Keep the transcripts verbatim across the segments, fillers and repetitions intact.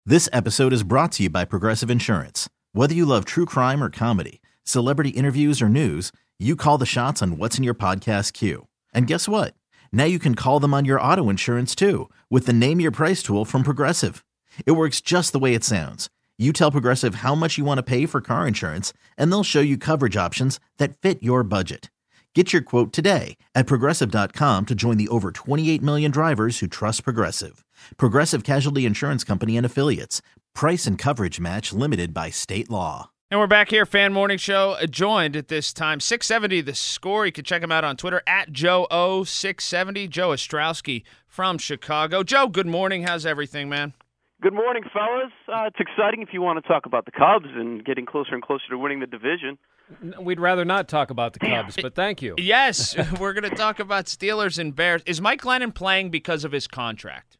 This episode is brought to you by Progressive Insurance. Whether you love true crime or comedy, celebrity interviews or news, you call the shots on what's in your podcast queue. And guess what? Now you can call them on your auto insurance too with the Name Your Price tool from Progressive. It works just the way it sounds. You tell Progressive how much you want to pay for car insurance, and they'll show you coverage options that fit your budget. Get your quote today at Progressive dot com to join the over twenty-eight million drivers who trust Progressive. Progressive Casualty Insurance Company and Affiliates. Price and coverage match limited by state law. And we're back here, Fan Morning Show, joined at this time, six seventy The Score. You can check him out on Twitter, at Joe O six seventy. Joe Ostrowski from Chicago. Joe, good morning. How's everything, man? Good morning, fellas. Uh, it's exciting if you want to talk about the Cubs and getting closer and closer to winning the division. We'd rather not talk about the Cubs, but thank you. Yes, we're going to talk about Steelers and Bears. Is Mike Glennon playing because of his contract?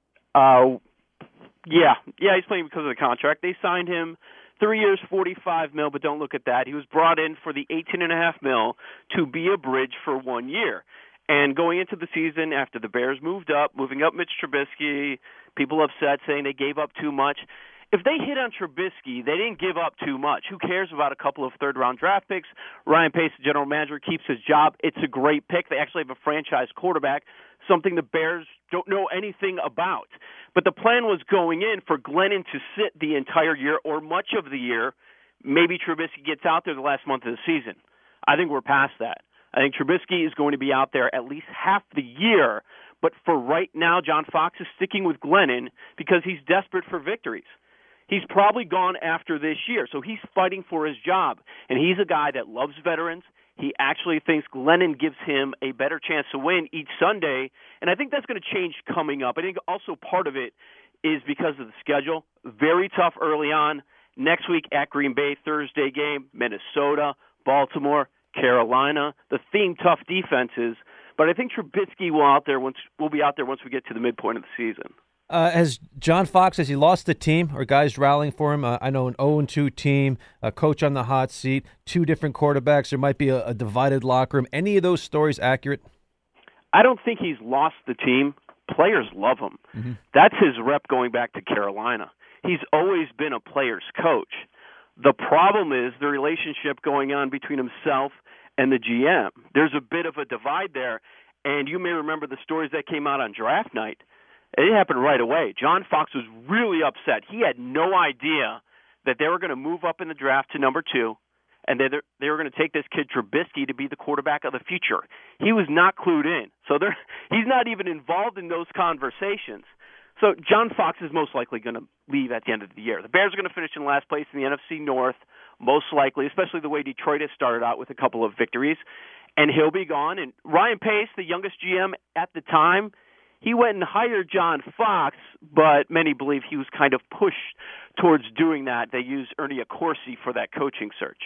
Uh, yeah. Yeah, he's playing because of the contract. They signed him three years, forty-five mil, but don't look at that. He was brought in for the eighteen and a half mil to be a bridge for one year. And going into the season, after the Bears moved up, moving up Mitch Trubisky, people upset saying they gave up too much. If they hit on Trubisky, they didn't give up too much. Who cares about a couple of third-round draft picks? Ryan Pace, the general manager, keeps his job. It's a great pick. They actually have a franchise quarterback, something the Bears don't know anything about. But the plan was going in for Glennon to sit the entire year or much of the year. Maybe Trubisky gets out there the last month of the season. I think we're past that. I think Trubisky is going to be out there at least half the year. But for right now, John Fox is sticking with Glennon because he's desperate for victories. He's probably gone after this year, so he's fighting for his job. And he's a guy that loves veterans. He actually thinks Glennon gives him a better chance to win each Sunday, and I think that's going to change coming up. I think also part of it is because of the schedule. Very tough early on. Next week at Green Bay, Thursday game, Minnesota, Baltimore, Carolina. The theme, tough defenses. But I think Trubisky will out there once will be out there once we get to the midpoint of the season. Uh, has John Fox, has he lost the team? Or guys rallying for him? Uh, I know an oh and two team, a coach on the hot seat, two different quarterbacks. There might be a, a divided locker room. Any of those stories accurate? I don't think he's lost the team. Players love him. Mm-hmm. That's his rep going back to Carolina. He's always been a player's coach. The problem is the relationship going on between himself and the G M. There's a bit of a divide there, and you may remember the stories that came out on draft night. It happened right away. John Fox was really upset. He had no idea that they were going to move up in the draft to number two, and they they were going to take this kid Trubisky to be the quarterback of the future. He was not clued in. So he's not even involved in those conversations. So John Fox is most likely going to leave at the end of the year. The Bears are going to finish in last place in the N F C North, most likely, especially the way Detroit has started out with a couple of victories. And he'll be gone. And Ryan Pace, the youngest G M at the time, he went and hired John Fox, but many believe he was kind of pushed towards doing that. They used Ernie Accorsi for that coaching search.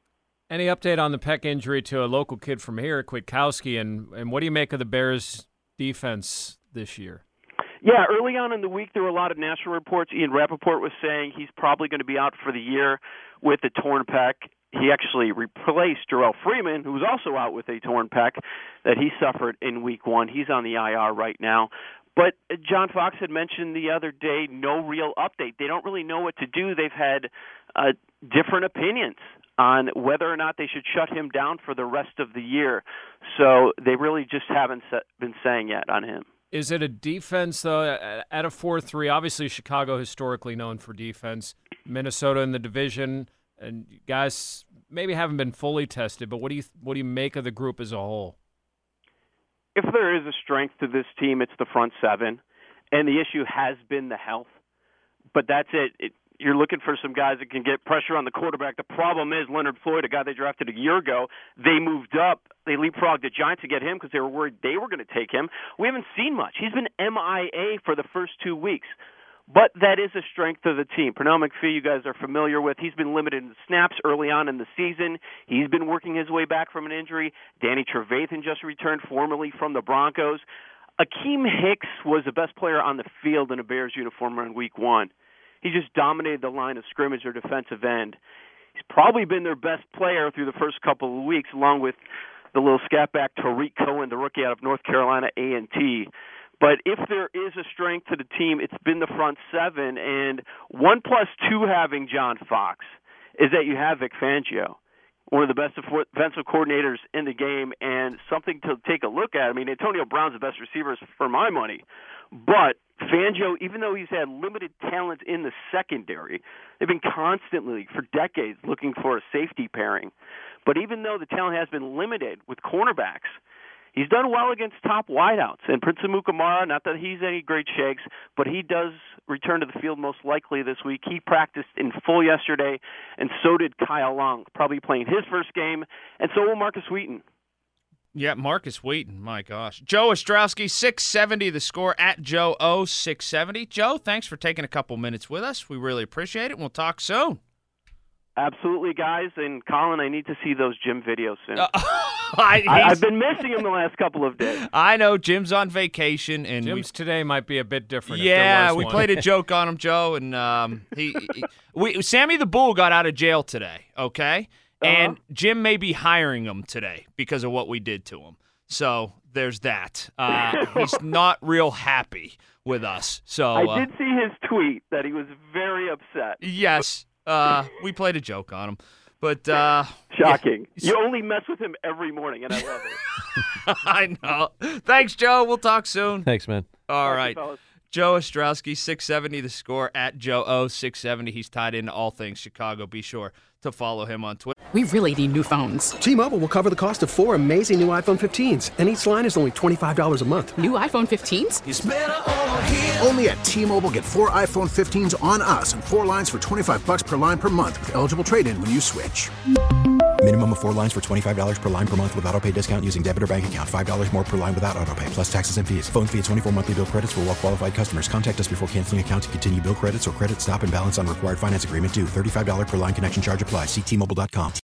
Any update on the pec injury to a local kid from here, Kwiatkowski, and, and what do you make of the Bears' defense this year? Yeah, early on in the week, there were a lot of national reports. Ian Rappaport was saying he's probably going to be out for the year with a torn pec. He actually replaced Jarrell Freeman, who was also out with a torn pec that he suffered in week one. He's on the I R right now. But John Fox had mentioned the other day, no real update. They don't really know what to do. They've had uh, different opinions on whether or not they should shut him down for the rest of the year. So they really just haven't been saying yet on him. Is it a defense, though, at a four three? Obviously, Chicago historically known for defense. Minnesota in the division, and guys maybe haven't been fully tested, but what do you what do you make of the group as a whole? If there is a strength to this team, it's the front seven, and the issue has been the health. But that's it. it you're looking for some guys that can get pressure on the quarterback. The problem is Leonard Floyd, a guy they drafted a year ago, they moved up. They leapfrogged the Giants to get him because they were worried they were going to take him. We haven't seen much. He's been M I A for the first two weeks. But that is a strength of the team. Pernell McPhee, you guys are familiar with. He's been limited in snaps early on in the season. He's been working his way back from an injury. Danny Trevathan just returned formally from the Broncos. Akeem Hicks was the best player on the field in a Bears uniform in week one. He just dominated the line of scrimmage or defensive end. He's probably been their best player through the first couple of weeks, along with the little scat back Tariq Cohen, the rookie out of North Carolina A and T. But if there is a strength to the team, it's been the front seven. And one plus two having John Fox is that you have Vic Fangio, one of the best defensive coordinators in the game, and something to take a look at. I mean, Antonio Brown's the best receivers for my money. But Fangio, even though he's had limited talent in the secondary, they've been constantly, for decades, looking for a safety pairing. But even though the talent has been limited with cornerbacks, he's done well against top wideouts. And Prince Amukamara, not that he's any great shakes, but he does return to the field most likely this week. He practiced in full yesterday, and so did Kyle Long, probably playing his first game, and so will Marcus Wheaton. Yeah, Marcus Wheaton, my gosh. Joe Ostrowski, six seventy the score, at Joe O six seventy. Joe, thanks for taking a couple minutes with us. We really appreciate it, and we'll talk soon. Absolutely, guys. And, Colin, I need to see those gym videos soon. Uh, I, I've been missing him the last couple of days. I know. Jim's on vacation. and Jim's we, today might be a bit different. Yeah, if there was we one. played a joke on him, Joe, and um, he, he we Sammy the Bull got out of jail today, okay? Uh-huh. And Jim may be hiring him today because of what we did to him. So there's that. Uh, he's not real happy with us. So I uh, did see his tweet that he was very upset. Yes, uh, we played a joke on him. But uh, shocking. Yeah. You only mess with him every morning, and I love it. I know. Thanks, Joe. We'll talk soon. Thanks, man. All Thank right. you, fellas. Joe Ostrowski, six seventy the score, at Joe O six seventy. He's tied into all things Chicago. Be sure to follow him on Twitter. We really need new phones. T-Mobile will cover the cost of four amazing new iPhone fifteens, and each line is only twenty-five dollars a month. New iPhone fifteens? It's better over here. Only at T-Mobile, get four iPhone fifteens on us and four lines for twenty-five bucks per line per month with eligible trade-in when you switch. Minimum of four lines for twenty-five dollars per line per month with autopay discount using debit or bank account. five dollars more per line without autopay, plus taxes and fees. Phone fee at twenty-four monthly bill credits for well-qualified customers. Contact us before canceling account to continue bill credits or credit stop and balance on required finance agreement due. thirty-five dollars per line connection charge applies. See T Mobile dot com.